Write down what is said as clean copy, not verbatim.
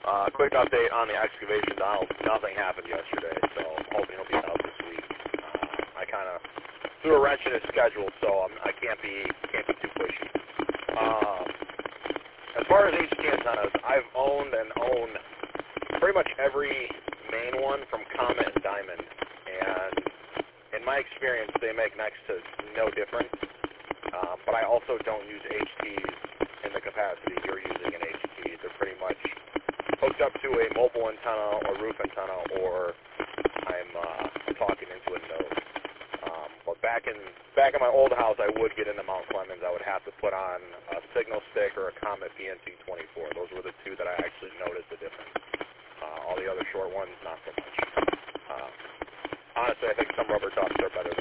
Quick update on the excavation, Donald. Nothing happened yesterday, so I'm hoping he'll be out this week. I kind of threw a wrench in his schedule, so I can't be too pushy. As far as HT antennas, I've owned and own pretty much every main one from Comet and Diamond, and in my experience, they make next to no difference. But I also don't use HTs in the capacity you're using an HT. They're pretty much hooked up to a mobile antenna or roof antenna, or I'm talking into a node. But back in my old house, I would get into Mount Clemens. I would have to put on a signal stick or a Comet BNC-24. Those were the two that I actually noticed the difference. All the other short ones, not so much. Honestly, I think some rubber ducks are better than